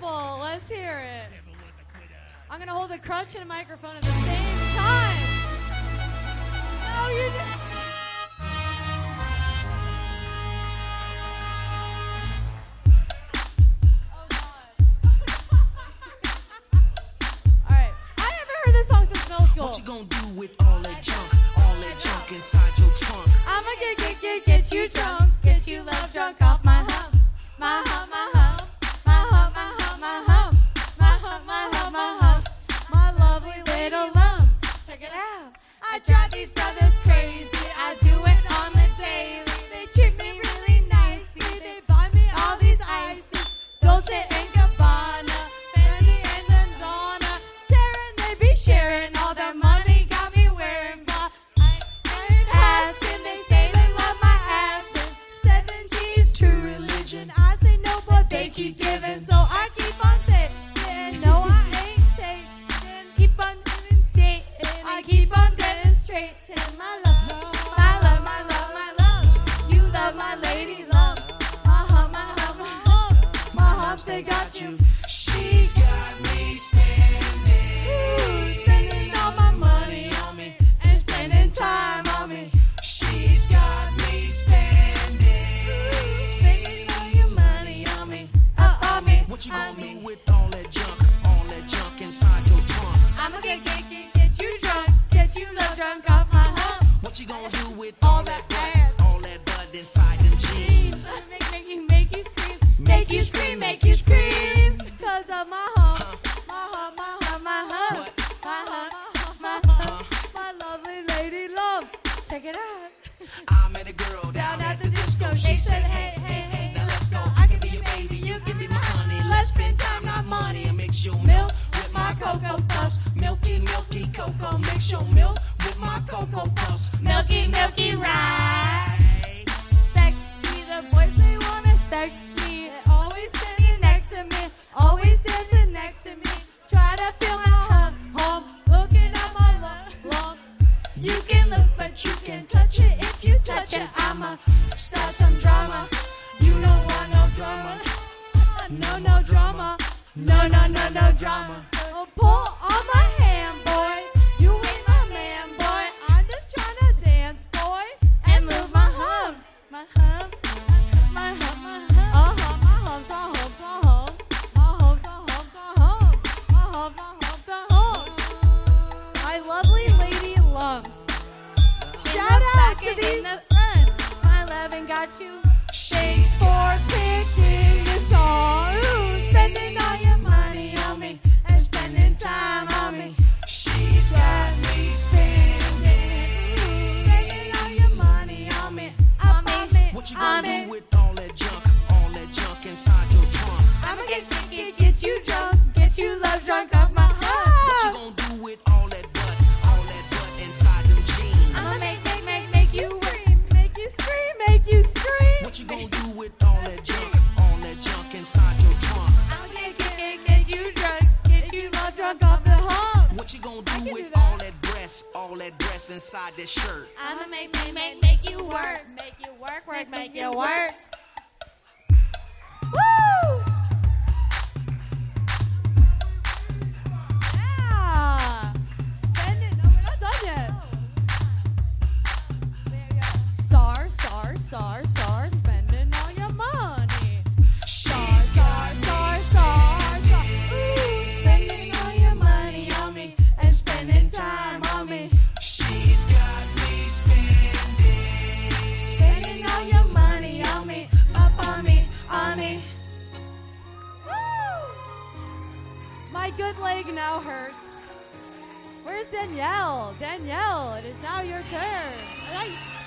Beautiful. Let's hear it. I'm going to hold a crutch and a microphone at the same time. No, you just... Oh, God. All right. I haven't heard this song since middle school. What you gonna do with all that junk inside your trunk? I'ma get you drunk, get you love drunk off my hump. My hump, my hump, my hump, my hump, my hump, my hump, my hump, my hump, my lovely little lumps. Check it out. I drive these brothers crazy. I do it on the daily. They treat me really nicely. They buy me all these ices. Dolce and Gabbana, Fendi and Donna. Sharing, they be sharing all their money. Got me wearing bra. I ain't asking. They say they love my ass. 70s true religion. I say no, but they keep giving. So I keep on saying, no, I ain't taking. Keep on dating. I keep on demonstrating my love, my love, my love, my love. You love my lady love. My hump, my hump, my hump. My humps, they got you. She's got me Spending all my money on me and spending time on me. She's got me Spending all your money on me, on me. What you gonna do with all that junk inside your trunk? I'ma get you drunk, get you love drunk off my hump. What you gonna do with all that butt inside them jeans? Make you scream, make you scream, make you scream. Cause of my hump, my hump, my hump, my hump, What? my hump, my hump, my lovely lady love. Check it out. I met a girl down at the disco. She said, hey, hey, hey, now let's go. I can be your baby, you can be my honey. Let's spend time, not money, and mix your milk with my Cocoa Puffs. Milky, milky cocoa, mix your milk with my Cocoa Puffs. Milky, milky ride. Sexy, the boys they wanna sex me. Always standing next to me, always dancing next to me. Try to feel my hump, looking at my lump. You can look, but you can touch it. If you touch it, I'ma start some drama. You don't want no drama. No drama. No drama. So pull on my hand, boys. You ain't my man, boy. I'm just trying to dance, boy, and move my humps. My hump, my hump, my hump. My humps, my humps, my humps. My humps, my humps, my humps. My humps, my humps, my humps. My lovely lady lumps. Shout out to these friends. My loving got you. Thanks for picking this song. Spending all your money on me and spending time on me. She's got me spending all your money on me. What you gonna do with all that junk inside your trunk? I'ma get you drunk, get you love drunk off my hump. What you gonna do with all that butt inside them jeans? I'ma make you scream, make you scream, make you scream. What you gonna do with all that junk inside your trunk? I'ma get you drunk, get you love drunk off the hump. What you gonna do with that. all that dress inside that shirt? I'ma make you work, make you work. Woo! Yeah! Spend it. No, we're not done yet. Star, spending all your money. She's got me Spending all your money on me and spending time on me. She's got me Spending all your money on me, up on me, on me. Woo! My good leg now hurts. Where's Danielle? Danielle, it is now your turn.